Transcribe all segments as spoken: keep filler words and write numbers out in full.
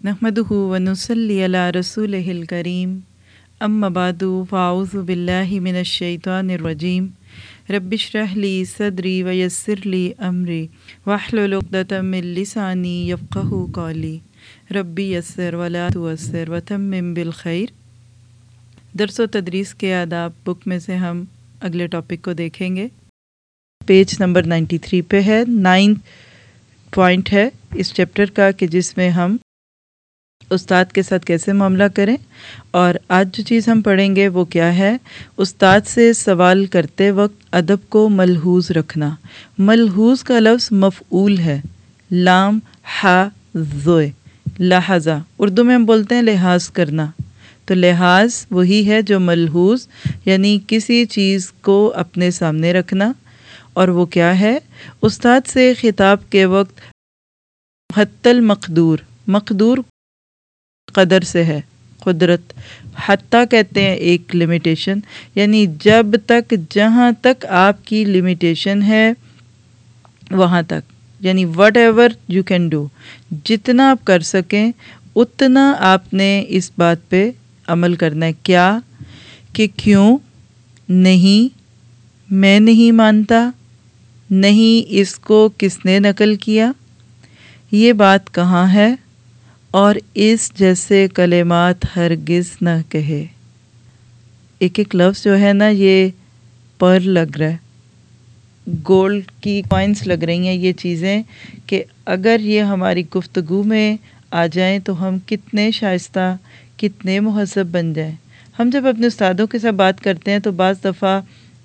नहमदुहु व नुसल्ली अला रसूलिहिल करीम अम्मा बादु फ़ाऊज़ु बिल्लाहि मिनश शैतानिर रजीम रब्बिश्रह ली सदरी व यस्सिर ली अमरी वहलुल उक़दतम मिन लिसानी यफ़क़हू क़ौली रब्बी यस्सिर व ला तुअस्सिर व तम्मिम बिल खैर। दर्स व तदरीस के आदाब बुक में से हम अगले टॉपिक को देखेंगे। पेज नंबर तिरानवे पे है। नाइन्थ पॉइंट है इस चैप्टर का कि जिसमें हम उस्ताद के साथ कैसे मामला करें। और आज जो चीज़ हम पढ़ेंगे वो क्या है, उस्ताद से सवाल करते वक्त अदब को मलहूज़ रखना। मलहूज़ का लफ्ज़ मफ़ऊल है, लाम हा ज़ोए लहाजा, उर्दू में हम बोलते हैं लिहाज करना। तो लिहाज वही है जो मलहूज़ यानी किसी चीज़ को अपने सामने रखना। और वो क्या है, उस्ताद से खिताब के वक्त हत्तल मक़दूर, मक़दूर कदर से है, कुदरत, हत्ता कहते हैं एक लिमिटेशन, यानी जब तक जहाँ तक आपकी लिमिटेशन है वहाँ तक, यानी whatever you can do, जितना आप कर सकें उतना आपने इस बात पे अमल करना है। क्या कि क्यों नहीं, मैं नहीं मानता, नहीं इसको किसने नकल किया, ये बात कहाँ है, और इस जैसे कलेमात हरगिज़ न कहे। एक एक लफ्ज़ जो है ना, ये पर लग रहा है, गोल्ड की कॉइन्स लग रही हैं ये चीज़ें, कि अगर ये हमारी गुफ्तगू में आ जाएं तो हम कितने शाइस्ता, कितने मुहज़्ज़ब बन जाएं। हम जब अपने उस्तादों के साथ बात करते हैं तो बाज़ दफ़ा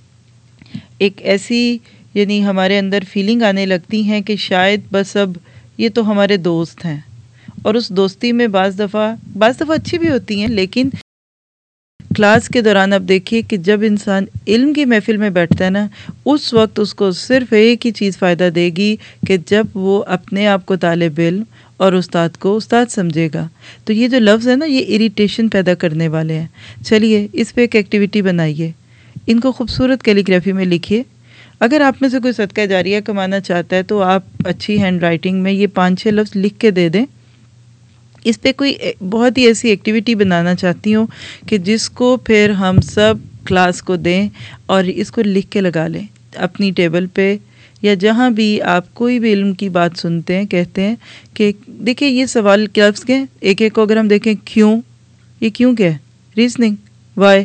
एक ऐसी यानी हमारे अंदर फीलिंग आने लगती हैं कि शायद बस अब ये तो हमारे दोस्त हैं। और उस दोस्ती में बाज़ दफ़ा बाज़ दफ़ा अच्छी भी होती हैं, लेकिन क्लास के दौरान अब देखिए कि जब इंसान इल्म की महफ़िल में बैठता है ना, उस वक्त उसको सिर्फ़ एक ही चीज़ फ़ायदा देगी कि जब वो अपने आप को तालिब इल्म और उस्ताद को उस्ताद समझेगा। तो ये जो लफ्ज़ है ना, ये इरिटेशन पैदा करने वाले हैं। चलिए इस पे एक एक्टिविटी बनाइए, इनको खूबसूरत कैलीग्राफी में लिखिए। अगर आप में से कोई सदका जारिया कमाना चाहता है तो आप अच्छी हैंड राइटिंग में ये पाँच छः लफ्ज़ लिख के दे दें। इस पे कोई बहुत ही ऐसी एक्टिविटी बनाना चाहती हूँ कि जिसको फिर हम सब क्लास को दें और इसको लिख के लगा लें अपनी टेबल पे, या जहाँ भी आप कोई भी इल्म की बात सुनते हैं, कहते हैं कि देखिए ये सवाल क्या लफ्ज़ के, एक एक को अगर हम देखें, क्यों, ये क्यों क्या है, रीजनिंग, वाई,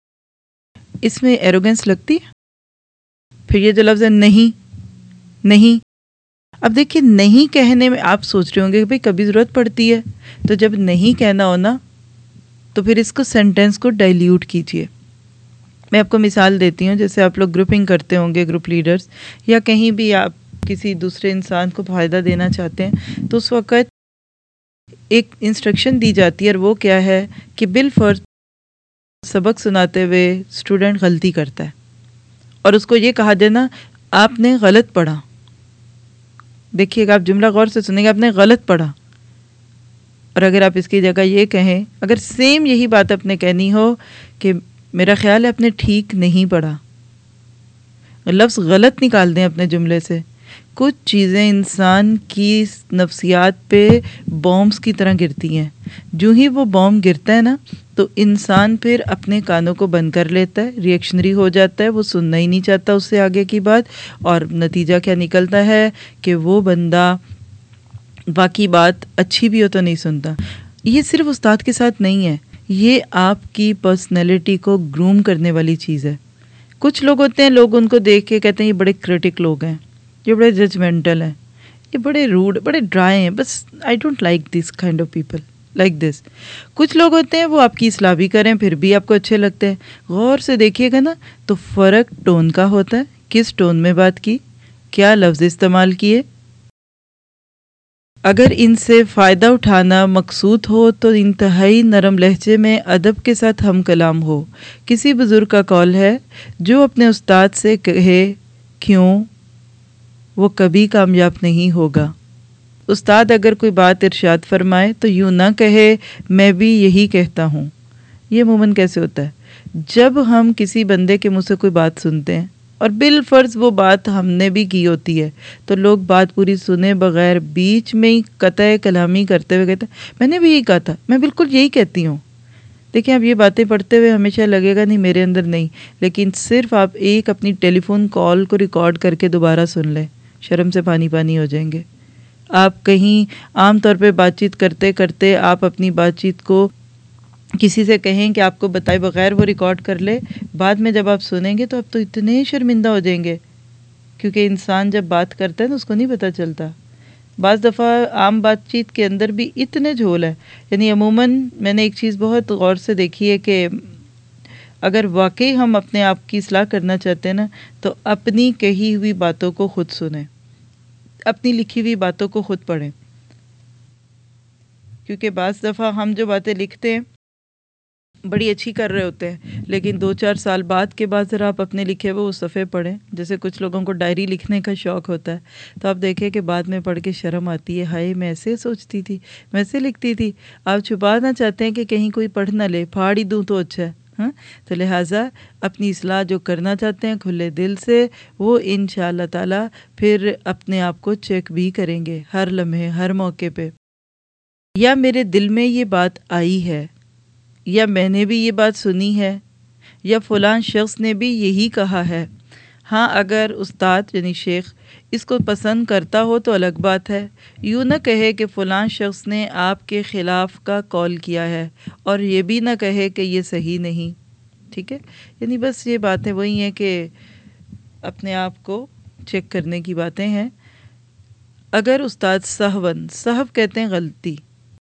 इसमें एरोगेंस लगती है। फिर ये जो लफ्ज़ है नहीं, नहीं, अब देखिए नहीं कहने में आप सोच रहे होंगे कि भाई कभी ज़रूरत पड़ती है, तो जब नहीं कहना हो ना तो फिर इसको सेंटेंस को डाइल्यूट कीजिए। मैं आपको मिसाल देती हूँ, जैसे आप लोग ग्रुपिंग करते होंगे, ग्रुप लीडर्स, या कहीं भी आप किसी दूसरे इंसान को फ़ायदा देना चाहते हैं तो उस वक़्त एक इंस्ट्रक्शन दी जाती है, और वो क्या है कि बिल फर्ज सबक सुनाते हुए स्टूडेंट गलती करता है और उसको ये कहा देना आपने गलत पढ़ा। देखिएगा, आप जुमला गौर से सुनेंगे, आपने गलत पढ़ा। और अगर आप इसकी जगह ये कहें, अगर सेम यही बात अपने कहनी हो कि मेरा ख्याल है आपने ठीक नहीं पढ़ा, लफ्ज़ गलत निकाल दें अपने जुमले से। कुछ चीज़ें इंसान की नफ्सियात पे बॉम्ब्स की तरह गिरती हैं। जो ही वो बॉम्ब गिरता है ना तो इंसान फिर अपने कानों को बंद कर लेता है, रिएक्शनरी हो जाता है, वो सुनना ही नहीं चाहता उससे आगे की बात। और नतीजा क्या निकलता है कि वो बंदा बाकी बात अच्छी भी हो तो नहीं सुनता। ये सिर्फ उस्ताद के साथ नहीं है, ये आपकी पर्सनैलिटी को ग्रूम करने वाली चीज़ है। कुछ लोग होते हैं, लोग उनको देख के कहते हैं ये बड़े क्रिटिक लोग हैं, ये बड़े जजमेंटल हैं, ये बड़े रूड, बड़े ड्राई हैं, बस I don't like this kind of people like this. कुछ लोग होते हैं वो आपकी इस्लाह भी करें फिर भी आपको अच्छे लगते हैं। गौर से देखिएगा ना तो फ़र्क टोन का होता है, किस टोन में बात की, क्या लफ्ज़ इस्तेमाल किए। अगर इनसे फ़ायदा उठाना मकसूद हो तो इंतहाई नरम लहजे में अदब के साथ हम कलाम हो। किसी बुज़ुर्ग का कौल है, जो अपने उस्ताद से कहे क्यों, वो कभी कामयाब नहीं होगा। उस्ताद अगर कोई बात इरशाद फरमाए तो यूँ ना कहे मैं भी यही कहता हूँ। ये मुमकिन कैसे होता है? जब हम किसी बंदे के मुँह से कोई बात सुनते हैं اور بالفرض وہ بات ہم نے بھی کی ہوتی ہے تو لوگ بات پوری سنے بغیر بیچ میں ہی قطع کلامی کرتے ہوئے کہتے ہیں میں نے بھی یہی کہا تھا، میں بالکل یہی کہتی ہوں۔ دیکھیں اب یہ باتیں پڑھتے ہوئے ہمیشہ لگے گا نہیں میرے اندر نہیں، لیکن صرف آپ ایک اپنی ٹیلی فون کال کو ریکارڈ کر کے دوبارہ سن لیں، شرم سے پانی پانی ہو جائیں گے۔ آپ کہیں عام طور پہ بات چیت کرتے کرتے آپ اپنی بات چیت کو کسی سے کہیں کہ آپ کو بتائے بغیر وہ ریکارڈ کر لے، بعد میں جب آپ سنیں گے تو آپ تو اتنے شرمندہ ہو جائیں گے، کیونکہ انسان جب بات کرتا ہے تو اس کو نہیں پتہ چلتا۔ بعض دفعہ عام بات چیت کے اندر بھی اتنے جھول ہے، یعنی عموماً میں نے ایک چیز بہت غور سے دیکھی ہے کہ اگر واقعی ہم اپنے آپ کی اصلاح کرنا چاہتے ہیں نا تو اپنی کہی ہوئی باتوں کو خود سنیں، اپنی لکھی ہوئی باتوں کو خود پڑھیں، کیونکہ بعض دفعہ ہم جو باتیں لکھتے ہیں بڑی اچھی کر رہے ہوتے ہیں، لیکن دو چار سال بعد کے بعد ذرا آپ اپنے لکھے ہوئے وہ صفحے پڑھیں، جیسے کچھ لوگوں کو ڈائری لکھنے کا شوق ہوتا ہے تو آپ دیکھیں کہ بعد میں پڑھ کے شرم آتی ہے، ہائے میں ایسے سوچتی تھی، میں ایسے لکھتی تھی۔ آپ چھپانا چاہتے ہیں کہ کہیں کوئی پڑھ نہ لے، پھاڑ ہی دوں تو اچھا ہے، ہاں؟ تو لہٰذا اپنی اصلاح جو کرنا چاہتے ہیں کھلے دل سے، وہ انشاءاللہ تعالی پھر اپنے آپ کو چیک بھی کریں گے ہر لمحے ہر موقع پہ۔ یا میرے دل میں یہ بات آئی ہے، یا میں نے بھی یہ بات سنی ہے، یا فلاں شخص نے بھی یہی کہا ہے۔ ہاں اگر استاد یعنی شیخ اس کو پسند کرتا ہو تو الگ بات ہے، یوں نہ کہے کہ فلاں شخص نے آپ کے خلاف کا قول کیا ہے، اور یہ بھی نہ کہے کہ یہ صحیح نہیں، ٹھیک ہے؟ یعنی بس یہ باتیں وہی ہیں کہ اپنے آپ کو چیک کرنے کی باتیں ہیں۔ اگر استاد سہون، سہو کہتے ہیں غلطی،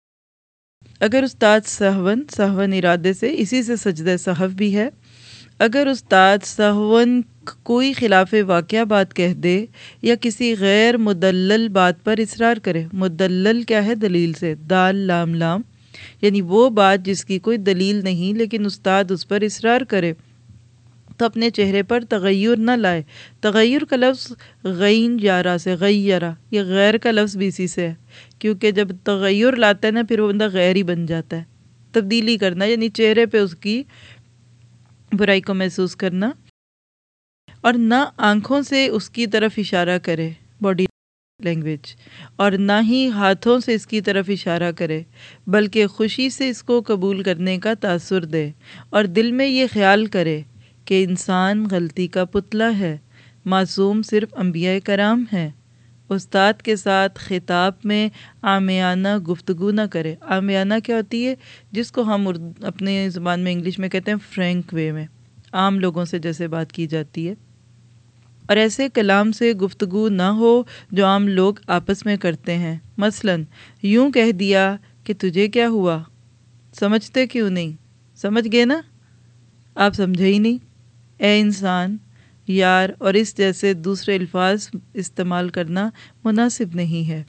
اگر استاد سہون، سہون ارادے سے، اسی سے سجدہ سہو بھی ہے، اگر استاد سہون کوئی خلاف واقعہ بات کہہ دے یا کسی غیر مدلل بات پر اصرار کرے، مدلل کیا ہے؟ دلیل سے، دال لام لام، یعنی وہ بات جس کی کوئی دلیل نہیں لیکن استاد اس پر اصرار کرے تو اپنے چہرے پر تغیر نہ لائے۔ تغیر کا لفظ غین یارہ سے، غیرہ، یہ غیر کا لفظ بھی اسی سے ہے، کیونکہ جب تغیر لاتا ہے نا پھر وہ بندہ غیر ہی بن جاتا ہے۔ تبدیلی کرنا یعنی چہرے پہ اس کی برائی کو محسوس کرنا، اور نہ آنکھوں سے اس کی طرف اشارہ کرے، باڈی لینگویج، اور نہ ہی ہاتھوں سے اس کی طرف اشارہ کرے، بلکہ خوشی سے اس کو قبول کرنے کا تاثر دے، اور دل میں یہ خیال کرے کہ انسان غلطی کا پتلا ہے، معصوم صرف انبیاء کرام ہیں۔ استاد کے ساتھ خطاب میں عامیانہ گفتگو نہ کرے۔ عامیانہ کیا ہوتی ہے؟ جس کو ہم اپنے زبان میں انگلش میں کہتے ہیں فرینک وے میں، عام لوگوں سے جیسے بات کی جاتی ہے، اور ایسے کلام سے گفتگو نہ ہو جو عام لوگ آپس میں کرتے ہیں۔ مثلاً یوں کہہ دیا کہ تجھے کیا ہوا، سمجھتے کیوں نہیں؟ سمجھ گئے نا؟ آپ سمجھے ہی نہیں، اے انسان، یار، اور اس جیسے دوسرے الفاظ استعمال کرنا مناسب نہیں ہے۔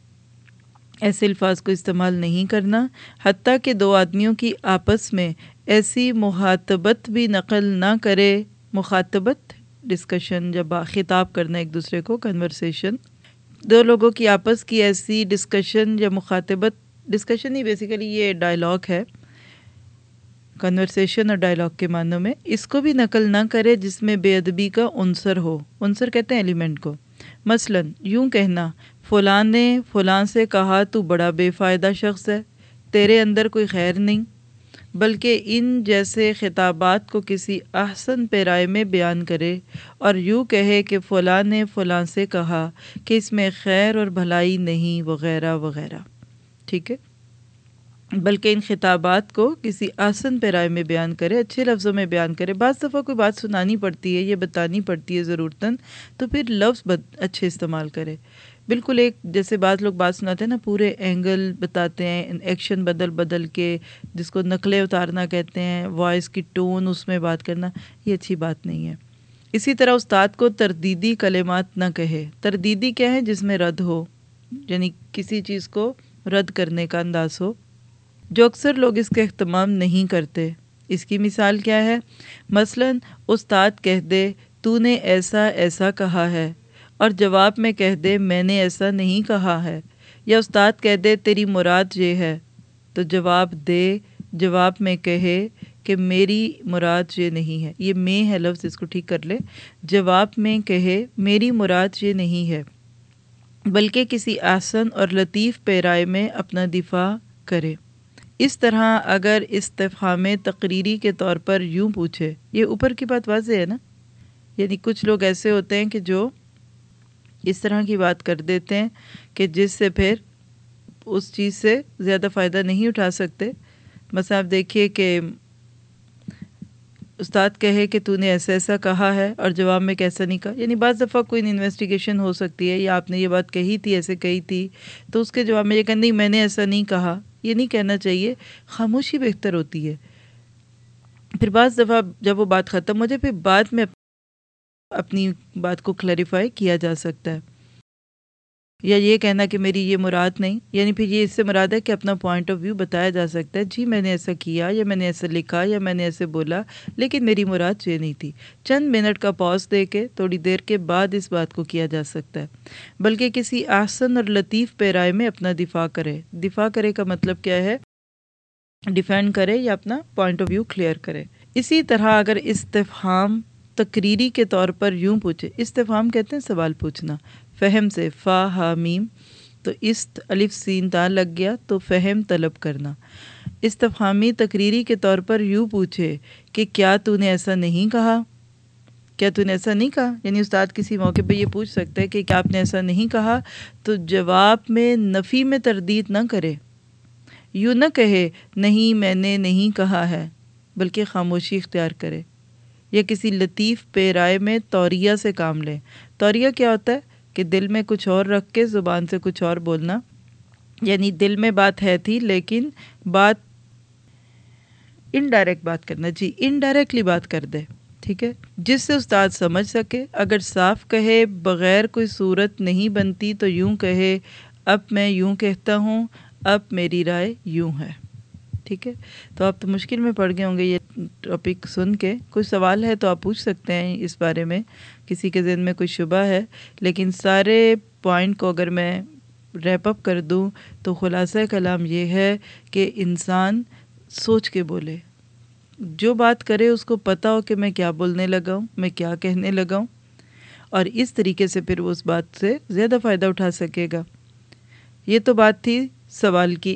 ایسے الفاظ کو استعمال نہیں کرنا، حتیٰ کہ دو آدمیوں کی آپس میں ایسی مخاطبت بھی نقل نہ کرے۔ مخاطبت ڈسکشن، جب خطاب کرنا ایک دوسرے کو، کنورسیشن، دو لوگوں کی آپس کی ایسی ڈسکشن یا مخاطبت، ڈسکشن ہی بیسیکلی یہ ڈائلاگ ہے، کنورسیشن اور ڈائلاگ کے معنوں میں، اس کو بھی نقل نہ کرے جس میں بے ادبی کا عنصر ہو۔ عنصر کہتے ہیں ایلیمنٹ کو۔ مثلاً یوں کہنا، فلاں نے فلاں سے کہا تو بڑا بے فائدہ شخص ہے، تیرے اندر کوئی خیر نہیں، بلکہ ان جیسے خطابات کو کسی احسن پیرائے میں بیان کرے، اور یوں کہے کہ فلاں نے فلاں سے کہا کہ اس میں خیر اور بھلائی نہیں، وغیرہ وغیرہ، ٹھیک ہے؟ بلکہ ان خطابات کو کسی آسن پیرائے میں بیان کرے، اچھے لفظوں میں بیان کرے۔ بعض دفعہ کوئی بات سنانی پڑتی ہے، یہ بتانی پڑتی ہے ضرورتاً، تو پھر لفظ بد اچھے استعمال کرے۔ بالکل ایک جیسے بعض لوگ بات سناتے ہیں نا، پورے اینگل بتاتے ہیں، ایکشن بدل بدل کے، جس کو نقلیں اتارنا کہتے ہیں، وائس کی ٹون اس میں بات کرنا، یہ اچھی بات نہیں ہے۔ اسی طرح استاد کو تردیدی کلمات نہ کہے۔ تردیدی کیا ہے؟ جس میں رد ہو، یعنی کسی چیز کو رد کرنے کا انداز ہو، جو اکثر لوگ اس کا اہتمام نہیں کرتے۔ اس کی مثال کیا ہے؟ مثلاً استاد کہہ دے تو نے ایسا ایسا کہا ہے، اور جواب میں کہہ دے میں نے ایسا نہیں کہا ہے، یا استاد کہہ دے تیری مراد یہ ہے، تو جواب دے، جواب میں کہے کہ میری مراد یہ نہیں ہے، یہ میں ہے لفظ، اس کو ٹھیک کر لے، جواب میں کہے میری مراد یہ نہیں ہے، بلکہ کسی آسن اور لطیف پیرائے میں اپنا دفاع کرے۔ اس طرح اگر استفہام تقریری کے طور پر یوں پوچھے، یہ اوپر کی بات واضح ہے نا، یعنی کچھ لوگ ایسے ہوتے ہیں کہ جو اس طرح کی بات کر دیتے ہیں کہ جس سے پھر اس چیز سے زیادہ فائدہ نہیں اٹھا سکتے۔ مثلا آپ دیکھیے کہ استاد کہے کہ تو نے ایسا ایسا کہا ہے اور جواب میں کیسا نہیں کہا، یعنی بعض دفعہ کوئی انویسٹیگیشن ہو سکتی ہے یا آپ نے یہ بات کہی تھی، ایسے کہی تھی، تو اس کے جواب میں یہ کہ نہیں میں نے ایسا نہیں کہا، یہ نہیں کہنا چاہیے، خاموشی بہتر ہوتی ہے۔ پھر بعض دفعہ جب وہ بات ختم ہو جائے پھر بعد میں اپنی بات کو کلیریفائی کیا جا سکتا ہے، یا یہ کہنا کہ میری یہ مراد نہیں، یعنی پھر یہ اس سے مراد ہے کہ اپنا پوائنٹ آف ویو بتایا جا سکتا ہے، جی میں نے ایسا کیا یا میں نے ایسا لکھا یا میں نے ایسے بولا، لیکن میری مراد یہ نہیں تھی۔ چند منٹ کا پاز دے کے تھوڑی دیر کے بعد اس بات کو کیا جا سکتا ہے، بلکہ کسی آسن اور لطیف پیرائے میں اپنا دفاع کرے۔ دفاع کرے کا مطلب کیا ہے؟ ڈیفینڈ کرے یا اپنا پوائنٹ آف ویو کلیئر کرے۔ اسی طرح اگر استفہام تقریری کے طور پر یوں پوچھے، استفہام کہتے ہیں سوال پوچھنا، فہم سے، فا ہا میم، تو است الف سین تا لگ گیا تو فہم طلب کرنا۔ استفہامی تقریری کے طور پر یوں پوچھے کہ کیا تو نے ایسا نہیں کہا، کیا تو نے ایسا نہیں کہا، یعنی استاد کسی موقع پہ یہ پوچھ سکتا ہے کہ کیا آپ نے ایسا نہیں کہا، تو جواب میں نفی میں تردید نہ کرے، یوں نہ کہے نہیں میں نے نہیں کہا ہے، بلکہ خاموشی اختیار کرے، یا کسی لطیف پیرائے میں توریہ سے کام لے۔ توریہ کیا ہوتا ہے کہ دل میں کچھ اور رکھ کے زبان سے کچھ اور بولنا، یعنی دل میں بات ہے تھی لیکن بات انڈائریکٹ بات کرنا، جی انڈائریکٹلی بات کر دے، ٹھیک ہے، جس سے استاد سمجھ سکے۔ اگر صاف کہے بغیر کوئی صورت نہیں بنتی تو یوں کہے اب میں یوں کہتا ہوں، اب میری رائے یوں ہے، ٹھیک ہے۔ تو آپ تو مشکل میں پڑ گئے ہوں گے یہ ٹاپک سن کے، کوئی سوال ہے تو آپ پوچھ سکتے ہیں اس بارے میں، کسی کے ذہن میں کوئی شبہ ہے، لیکن سارے پوائنٹ کو اگر میں ریپ اپ کر دوں تو خلاصہ کلام یہ ہے کہ انسان سوچ کے بولے، جو بات کرے اس کو پتہ ہو کہ میں کیا بولنے لگا ہوں، میں کیا کہنے لگا ہوں، اور اس طریقے سے پھر وہ اس بات سے زیادہ فائدہ اٹھا سکے گا۔ یہ تو بات تھی سوال کی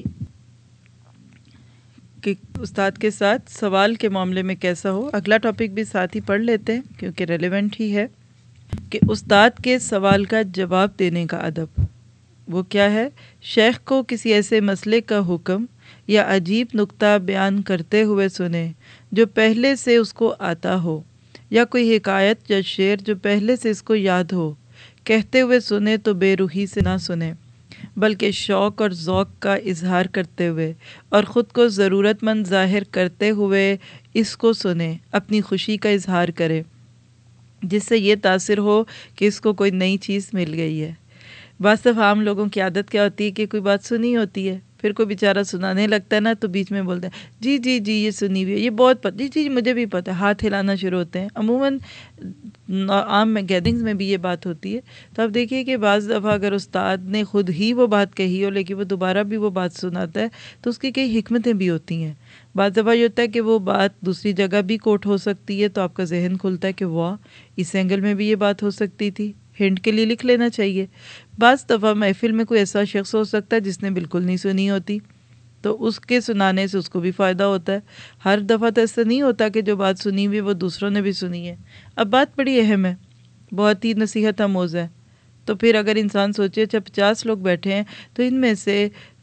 کہ استاد کے ساتھ سوال کے معاملے میں کیسا ہو۔ اگلا ٹاپک بھی ساتھ ہی پڑھ لیتے ہیں کیونکہ ریلیونٹ ہی ہے، کہ استاد کے سوال کا جواب دینے کا ادب۔ وہ کیا ہے؟ شیخ کو کسی ایسے مسئلے کا حکم یا عجیب نکتہ بیان کرتے ہوئے سنے جو پہلے سے اس کو آتا ہو، یا کوئی حکایت یا شعر جو پہلے سے اس کو یاد ہو، کہتے ہوئے سنے تو بے روحی سے نہ سنے، بلکہ شوق اور ذوق کا اظہار کرتے ہوئے اور خود کو ضرورت مند ظاہر کرتے ہوئے اس کو سنے، اپنی خوشی کا اظہار کرے، جس سے یہ تاثر ہو کہ اس کو کوئی نئی چیز مل گئی ہے۔ بعض دفعہ عام لوگوں کی عادت کیا ہوتی ہے کہ کوئی بات سنی ہوتی ہے، پھر کوئی بیچارہ سنانے لگتا ہے نا تو بیچ میں بولتا ہے جی جی جی یہ سنی ہوئی ہے، یہ بہت پتہ، جی جی مجھے بھی پتہ ہے، ہاتھ ہلانا شروع ہوتے ہیں۔ عموماً عام میں گیدرنگز میں بھی یہ بات ہوتی ہے۔ تو آپ دیکھیے کہ بعض دفعہ اگر استاد نے خود ہی وہ بات کہی ہو لیکن وہ دوبارہ بھی وہ بات سناتا ہے تو اس کی کئی حکمتیں بھی ہوتی ہیں۔ بعض دفعہ یہ ہوتا ہے کہ وہ بات دوسری جگہ بھی کوٹ ہو سکتی ہے تو آپ کا ذہن کھلتا ہے کہ واہ اس اینگل میں بھی یہ بات ہو سکتی تھی، ہنٹ کے لیے لکھ لینا چاہیے۔ بعض دفعہ محفل میں کوئی ایسا شخص ہو سکتا ہے جس نے بالکل نہیں سنی ہوتی، تو اس کے سنانے سے اس کو بھی فائدہ ہوتا ہے۔ ہر دفعہ تو ایسا نہیں ہوتا کہ جو بات سنی ہوئی وہ دوسروں نے بھی سنی ہے۔ اب بات بڑی اہم ہے، بہت ہی نصیحت آموز ہے، تو پھر اگر انسان سوچے اچھا پچاس لوگ بیٹھے ہیں تو ان میں سے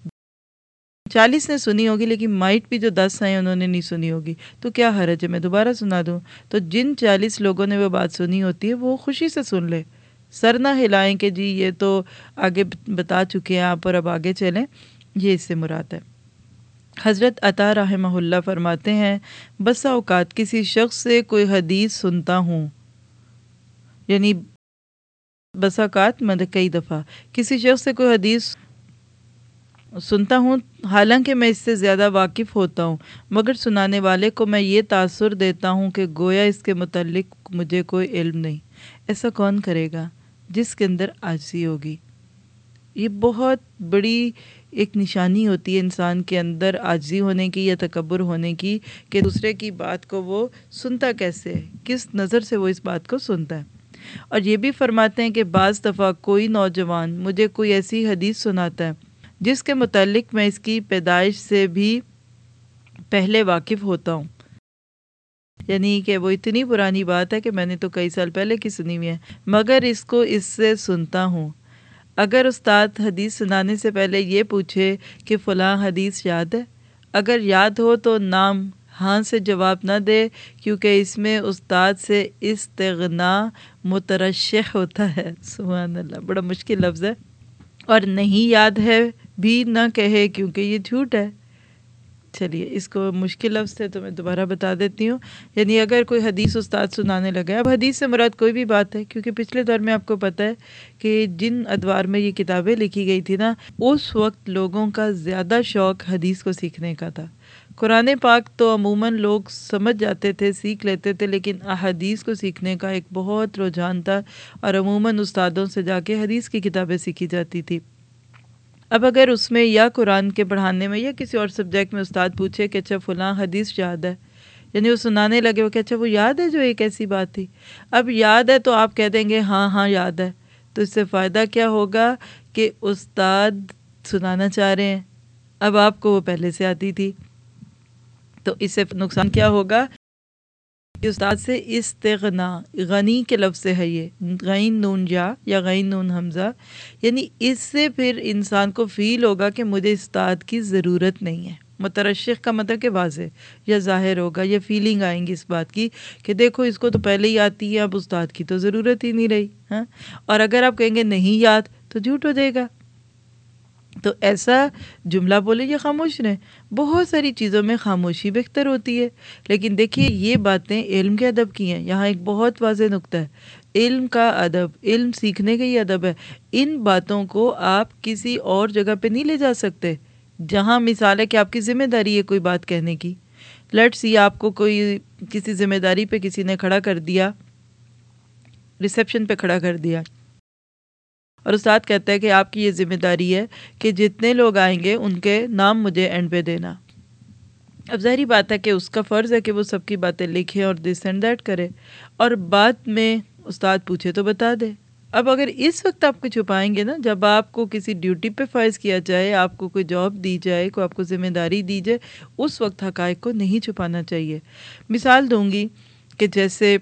چالیس نے سنی ہوگی لیکن مائٹ بھی جو دس ہیں انہوں نے نہیں سنی ہوگی، تو کیا حرج ہے میں دوبارہ سنا دوں؟ تو جن چالیس لوگوں نے وہ بات سنی ہوتی ہے وہ خوشی سے سن لے، سر نہ ہلائیں کہ جی یہ تو آگے بتا چکے ہیں آپ اور اب آگے چلیں، یہ اس سے مراد ہے۔ حضرت عطا رحمہ اللہ فرماتے ہیں بسا اوقات کسی شخص سے کوئی حدیث سنتا ہوں، یعنی بسا اوقات مطلب کئی دفعہ کسی شخص سے کوئی حدیث سنتا ہوں حالانکہ میں اس سے زیادہ واقف ہوتا ہوں، مگر سنانے والے کو میں یہ تاثر دیتا ہوں کہ گویا اس کے متعلق مجھے کوئی علم نہیں۔ ایسا کون کرے گا؟ جس کے اندر عاجزی ہوگی۔ یہ بہت بڑی ایک نشانی ہوتی ہے انسان کے اندر عاجزی ہونے کی یا تکبر ہونے کی کہ دوسرے کی بات کو وہ سنتا کیسے ہے، کس نظر سے وہ اس بات کو سنتا ہے۔ اور یہ بھی فرماتے ہیں کہ بعض دفعہ کوئی نوجوان مجھے کوئی ایسی حدیث سناتا ہے جس کے متعلق میں اس کی پیدائش سے بھی پہلے واقف ہوتا ہوں، یعنی کہ وہ اتنی پرانی بات ہے کہ میں نے تو کئی سال پہلے کی سنی ہوئی ہے، مگر اس کو اس سے سنتا ہوں۔ اگر استاد حدیث سنانے سے پہلے یہ پوچھے کہ فلاں حدیث یاد ہے، اگر یاد ہو تو نام ہاں سے جواب نہ دے، کیونکہ اس میں استاد سے استغنا مترشح ہوتا ہے۔ سبحان اللہ، بڑا مشکل لفظ ہے۔ اور نہیں یاد ہے بھی نہ کہے، کیونکہ یہ جھوٹ ہے۔ چلیے اس کو مشکل لفظ ہے تو میں دوبارہ بتا دیتی ہوں، یعنی اگر کوئی حدیث استاد سنانے لگا ہے، اب حدیث سے مراد کوئی بھی بات ہے، کیونکہ پچھلے دور میں آپ کو پتہ ہے کہ جن ادوار میں یہ کتابیں لکھی گئی تھی نا، اس وقت لوگوں کا زیادہ شوق حدیث کو سیکھنے کا تھا۔ قرآن پاک تو عموماً لوگ سمجھ جاتے تھے، سیکھ لیتے تھے، لیکن احادیث کو سیکھنے کا ایک بہت رجحان تھا، اور عموماً استادوں سے جا کے حدیث کی کتابیں سیکھی جاتی تھی۔ اب اگر اس میں یا قرآن کے پڑھانے میں یا کسی اور سبجیکٹ میں استاد پوچھے کہ اچھا فلاں حدیث یاد ہے، یعنی وہ سنانے لگے وہ کہ اچھا وہ یاد ہے جو ایک ایسی بات تھی، اب یاد ہے تو آپ کہہ دیں گے ہاں ہاں یاد ہے، تو اس سے فائدہ کیا ہوگا کہ استاد سنانا چاہ رہے ہیں، اب آپ کو وہ پہلے سے آتی تھی، تو اس سے نقصان کیا ہوگا کہ استاد سے استغنا، غنی کے لفظ سے ہے یہ، غین نون جا یا غین نون حمزہ، یعنی اس سے پھر انسان کو فیل ہوگا کہ مجھے استاد کی ضرورت نہیں ہے۔ مترشح کا مطلب کہ واضح یا ظاہر ہوگا، یا فیلنگ آئیں گی اس بات کی کہ دیکھو اس کو تو پہلے ہی آتی ہے، اب استاد کی تو ضرورت ہی نہیں رہی، ہاں۔ اور اگر آپ کہیں گے نہیں یاد تو جھوٹ ہو جائے گا، تو ایسا جملہ بولے یا خاموش رہیں۔ بہت ساری چیزوں میں خاموشی بہتر ہوتی ہے، لیکن دیکھیے یہ باتیں علم کے ادب کی ہیں۔ یہاں ایک بہت واضح نقطہ ہے، علم کا ادب، علم سیکھنے کا ہی ادب ہے۔ ان باتوں کو آپ کسی اور جگہ پہ نہیں لے جا سکتے، جہاں مثال ہے کہ آپ کی ذمہ داری ہے کوئی بات کہنے کی۔ لیٹس سی آپ کو کوئی کسی ذمہ داری پہ کسی نے کھڑا کر دیا، ریسیپشن پہ کھڑا کر دیا، اور استاد کہتا ہے کہ آپ کی یہ ذمہ داری ہے کہ جتنے لوگ آئیں گے ان کے نام مجھے اینڈ پہ دینا۔ اب ظاہری بات ہے کہ اس کا فرض ہے کہ وہ سب کی باتیں لکھے اور دس اینڈ دیٹ کرے، اور بعد میں استاد پوچھے تو بتا دے۔ اب اگر اس وقت آپ کو چھپائیں گے نا، جب آپ کو کسی ڈیوٹی پہ فائز کیا جائے، آپ کو کوئی جاب دی جائے، کوئی آپ کو ذمہ داری دی جائے، اس وقت حقائق کو نہیں چھپانا چاہیے۔ مثال دوں گی کہ جیسے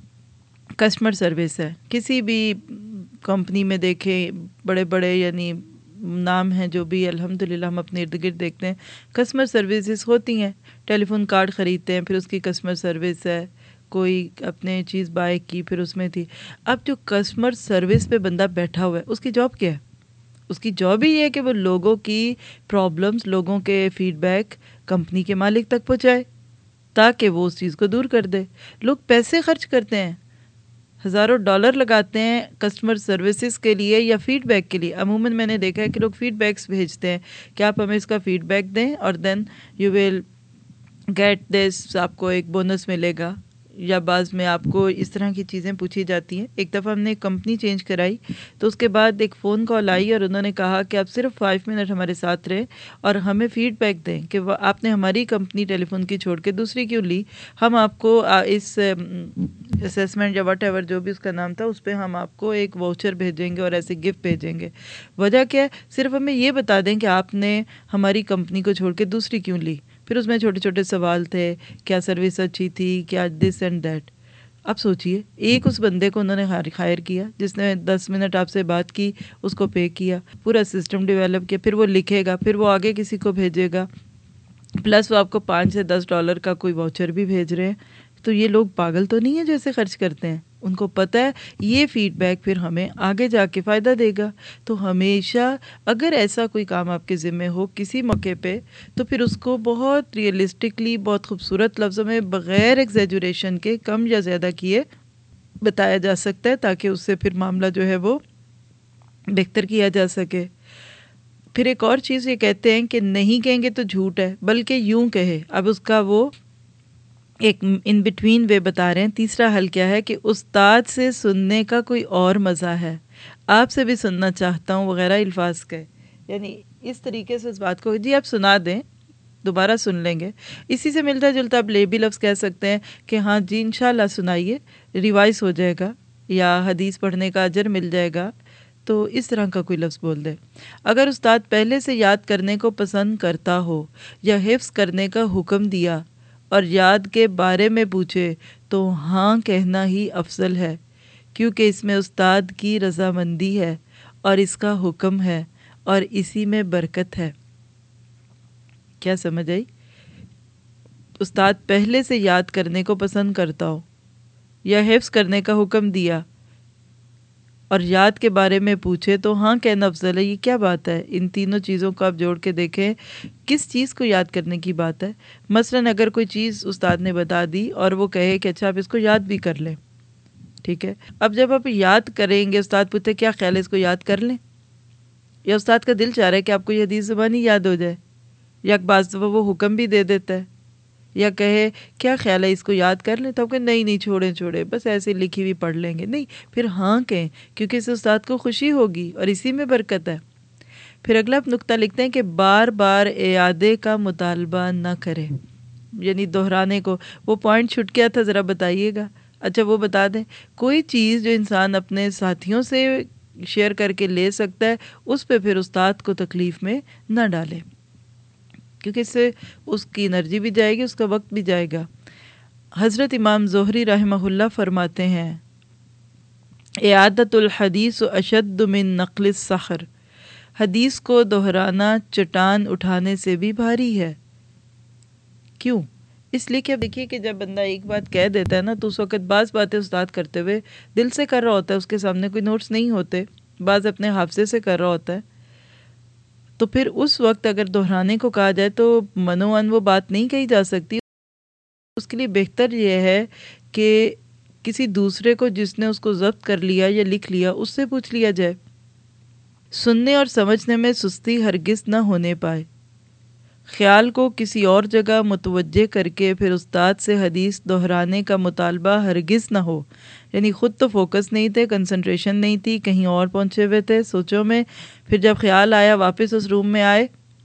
کسٹمر سروس ہے، کسی بھی کمپنی میں دیکھیں، بڑے بڑے یعنی نام ہیں جو بھی الحمدللہ ہم اپنے ارد گرد دیکھتے ہیں، کسٹمر سروسز ہوتی ہیں، ٹیلی فون کارڈ خریدتے ہیں، پھر اس کی کسٹمر سروس ہے، کوئی اپنے چیز بائی کی پھر اس میں تھی۔ اب جو کسٹمر سروس پہ بندہ بیٹھا ہوا ہے، اس کی جاب کیا ہے؟ اس کی جاب ہی یہ ہے کہ وہ لوگوں کی پرابلمز، لوگوں کے فیڈ بیک کمپنی کے مالک تک پہنچائے تاکہ وہ اس چیز کو دور کر دے۔ لوگ پیسے خرچ کرتے ہیں، ہزاروں ڈالر لگاتے ہیں کسٹمر سروسز کے لیے یا فیڈ بیک کے لیے۔ عموماً میں نے دیکھا ہے کہ لوگ فیڈ بیکس بھیجتے ہیں کہ آپ ہمیں اس کا فیڈ بیک دیں اور then you will get this, آپ کو ایک بونس ملے گا، یا بعض میں آپ کو اس طرح کی چیزیں پوچھی جاتی ہیں۔ ایک دفعہ ہم نے ایک کمپنی چینج کرائی تو اس کے بعد ایک فون کال آئی اور انہوں نے کہا کہ آپ صرف فائیو منٹ ہمارے ساتھ رہیں اور ہمیں فیڈ بیک دیں کہ وہ آپ نے ہماری کمپنی ٹیلی فون کی چھوڑ کے دوسری کیوں لی، ہم آپ کو اس اسیسمنٹ یا واٹ ایور جو بھی اس کا نام تھا اس پہ ہم آپ کو ایک واؤچر بھیجیں گے اور ایسے گفٹ بھیجیں گے۔ وجہ کیا ہے؟ صرف ہمیں یہ بتا دیں کہ آپ نے ہماری کمپنی کو چھوڑ کے دوسری کیوں لی۔ پھر اس میں چھوٹے چھوٹے سوال تھے، کیا سروس اچھی تھی، کیا دس اینڈ دیٹ۔ اب سوچئے ایک اس بندے کو انہوں نے ہائر کیا جس نے دس منٹ آپ سے بات کی، اس کو پے کیا، پورا سسٹم ڈیولپ کیا، پھر وہ لکھے گا، پھر وہ آگے کسی کو بھیجے گا، پلس وہ آپ کو پانچ سے دس ڈالر کا کوئی واؤچر بھی بھیج رہے ہیں۔ تو یہ لوگ پاگل تو نہیں ہیں جو ایسے خرچ کرتے ہیں؟ ان کو پتہ ہے یہ فیڈ بیک پھر ہمیں آگے جا کے فائدہ دے گا۔ تو ہمیشہ اگر ایسا کوئی کام آپ کے ذمہ ہو کسی موقع پہ، تو پھر اس کو بہت ریئلسٹکلی، بہت خوبصورت لفظوں میں، بغیر ایگزیجوریشن کے، کم یا زیادہ کیے بتایا جا سکتا ہے تاکہ اس سے پھر معاملہ جو ہے وہ بہتر کیا جا سکے۔ پھر ایک اور چیز یہ کہتے ہیں کہ نہیں کہیں گے تو جھوٹ ہے، بلکہ یوں کہے۔ اب اس کا وہ ایک ان بٹوین وے بتا رہے ہیں۔ تیسرا حل کیا ہے کہ استاد سے سننے کا کوئی اور مزہ ہے، آپ سے بھی سننا چاہتا ہوں وغیرہ الفاظ کا، یعنی اس طریقے سے اس بات کو جی آپ سنا دیں، دوبارہ سن لیں گے، اسی سے ملتا جلتا آپ لے بھی لفظ کہہ سکتے ہیں کہ ہاں جی انشاءاللہ سنائیے، ریوائز ہو جائے گا یا حدیث پڑھنے کا اجر مل جائے گا، تو اس طرح کا کوئی لفظ بول دے۔ اگر استاد پہلے سے یاد کرنے کو پسند کرتا ہو یا حفظ کرنے کا حکم دیا اور یاد کے بارے میں پوچھے تو ہاں کہنا ہی افضل ہے، کیونکہ اس میں استاد کی رضامندی ہے اور اس کا حکم ہے اور اسی میں برکت ہے۔ کیا سمجھ آئی؟ استاد پہلے سے یاد کرنے کو پسند کرتا ہو یا حفظ کرنے کا حکم دیا اور یاد کے بارے میں پوچھے تو ہاں کہنا افضل ہے۔ یہ کیا بات ہے؟ ان تینوں چیزوں کو آپ جوڑ کے دیکھیں، کس چیز کو یاد کرنے کی بات ہے؟ مثلاً اگر کوئی چیز استاد نے بتا دی اور وہ کہے کہ اچھا آپ اس کو یاد بھی کر لیں، ٹھیک ہے، اب جب آپ یاد کریں گے، استاد پوچھتے کیا خیال ہے اس کو یاد کر لیں، یا استاد کا دل چاہ رہا ہے کہ آپ کو یہ حدیث زبانی یاد ہو جائے، یا بعض دفعہ وہ حکم بھی دے دیتا ہے، یا کہے کیا خیال ہے اس کو یاد کر لیں، تو آپ کہیں نہیں نہیں چھوڑیں چھوڑیں بس ایسے لکھی ہوئی پڑھ لیں گے، نہیں، پھر ہاں کہیں، کیونکہ اس استاد کو خوشی ہوگی اور اسی میں برکت ہے۔ پھر اگلا نقطہ لکھتے ہیں کہ بار بار اعادے کا مطالبہ نہ کرے، یعنی دہرانے کو، وہ پوائنٹ چھٹ گیا تھا ذرا بتائیے گا، اچھا وہ بتا دیں، کوئی چیز جو انسان اپنے ساتھیوں سے شیئر کر کے لے سکتا ہے اس پہ پھر استاد کو تکلیف میں نہ ڈالے، کیونکہ اس سے اس کی انرجی بھی جائے گی، اس کا وقت بھی جائے گا۔ حضرت امام زہری رحمہ اللہ فرماتے ہیں اعادۃ الحدیث اشد من نقل الصخر، حدیث کو دہرانا چٹان اٹھانے سے بھی بھاری ہے۔ کیوں؟ اس لیے کہ اب دیکھیے کہ جب بندہ ایک بات کہہ دیتا ہے نا تو اس وقت بعض باتیں استاد کرتے ہوئے دل سے کر رہا ہوتا ہے، اس کے سامنے کوئی نوٹس نہیں ہوتے، بعض اپنے حافظے سے کر رہا ہوتا ہے، تو پھر اس وقت اگر دہرانے کو کہا جائے تو منوان وہ بات نہیں کہی جا سکتی۔ اس کے لیے بہتر یہ ہے کہ کسی دوسرے کو جس نے اس کو ضبط کر لیا یا لکھ لیا اس سے پوچھ لیا جائے۔ سننے اور سمجھنے میں سستی ہرگز نہ ہونے پائے، خیال کو کسی اور جگہ متوجہ کر کے پھر استاد سے حدیث دہرانے کا مطالبہ ہرگز نہ ہو، یعنی خود تو فوکس نہیں تھے، کنسنٹریشن نہیں تھی، کہیں اور پہنچے ہوئے تھے سوچوں میں، پھر جب خیال آیا واپس اس روم میں آئے،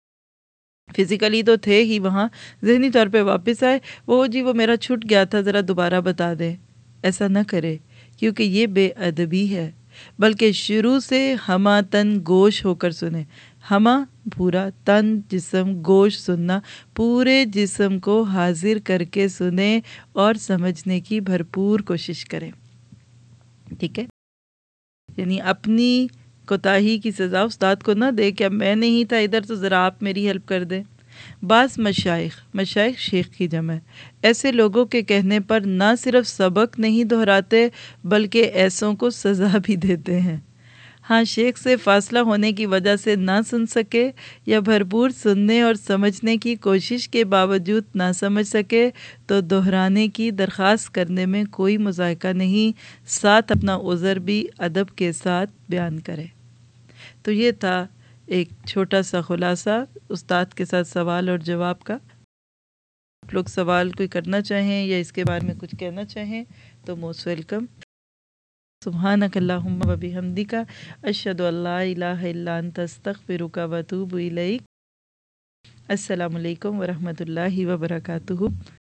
فزیکلی تو تھے ہی وہاں، ذہنی طور پہ واپس آئے، وہ جی وہ میرا چھٹ گیا تھا ذرا دوبارہ بتا دیں، ایسا نہ کرے، کیونکہ یہ بے ادبی ہے، بلکہ شروع سے ہمہ تن گوش ہو کر سنیں۔ ہمہ پورا، تن جسم، گوش سننا، پورے جسم کو حاضر کر کے سنیں اور سمجھنے کی بھرپور کوشش کریں، ٹھیک ہے؟ یعنی اپنی کوتاہی کی سزا استاد کو نہ دے کہ اب میں نہیں تھا ادھر تو ذرا آپ میری ہیلپ کر دیں۔ بعض مشائخ، مشائخ شیخ کی جمع ہے، ایسے لوگوں کے کہنے پر نہ صرف سبق نہیں دہراتے بلکہ ایسوں کو سزا بھی دیتے ہیں۔ ہاں شیخ سے فاصلہ ہونے کی وجہ سے نہ سن سکے یا بھرپور سننے اور سمجھنے کی کوشش کے باوجود نہ سمجھ سکے تو دہرانے کی درخواست کرنے میں کوئی مذائقہ نہیں، ساتھ اپنا عذر بھی ادب کے ساتھ بیان کرے۔ تو یہ تھا ایک چھوٹا سا خلاصہ استاد کے ساتھ سوال اور جواب کا۔ آپ لوگ سوال کوئی کرنا چاہیں یا اس کے بارے میں کچھ کہنا چاہیں تو موسٹ ویلکم۔ سبحانک اللہم و بحمدک، اشہد ان لا الہ الا انت، استغفرک و اتوب الیک۔ السلام علیکم ورحمۃ اللہ وبرکاتہ۔